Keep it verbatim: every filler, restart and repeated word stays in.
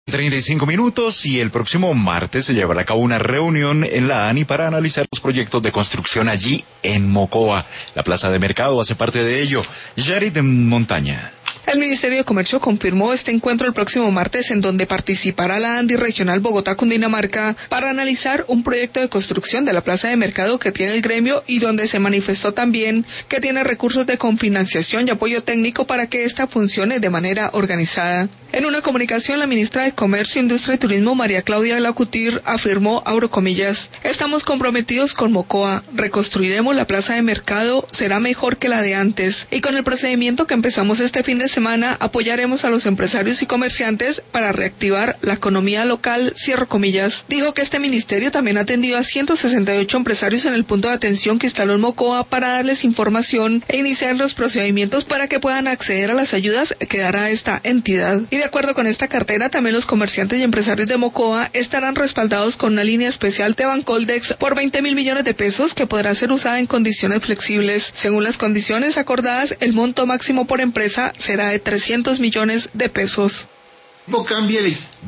treinta y cinco minutos y el próximo martes se llevará a cabo una reunión en la ANI para analizar los proyectos de construcción allí en Mocoa. La plaza de mercado hace parte de ello. Yarit Montaña. El Ministerio de Comercio confirmó este encuentro el próximo martes en donde participará la ANDI Regional Bogotá-Cundinamarca para analizar un proyecto de construcción de la plaza de mercado que tiene el gremio y donde se manifestó también que tiene recursos de confinanciación y apoyo técnico para que ésta funcione de manera organizada. En una comunicación, la ministra de Comercio, Industria y Turismo, María Claudia Lacutir, afirmó, abro comillas, estamos comprometidos con Mocoa, reconstruiremos la plaza de mercado, será mejor que la de antes, y con el procedimiento que empezamos este fin de semana, apoyaremos a los empresarios y comerciantes para reactivar la economía local, cierro comillas. Dijo que este ministerio también ha atendido a ciento sesenta y ocho empresarios en el punto de atención que instaló en Mocoa para darles información e iniciar los procedimientos para que puedan acceder a las ayudas que dará esta entidad. Y de acuerdo con esta cartera, también los comerciantes y empresarios de Mocoa estarán respaldados con una línea especial de Bancoldex por veinte mil millones de pesos que podrá ser usada en condiciones flexibles. Según las condiciones acordadas, el monto máximo por empresa será de trescientos millones de pesos. No, cámbiale.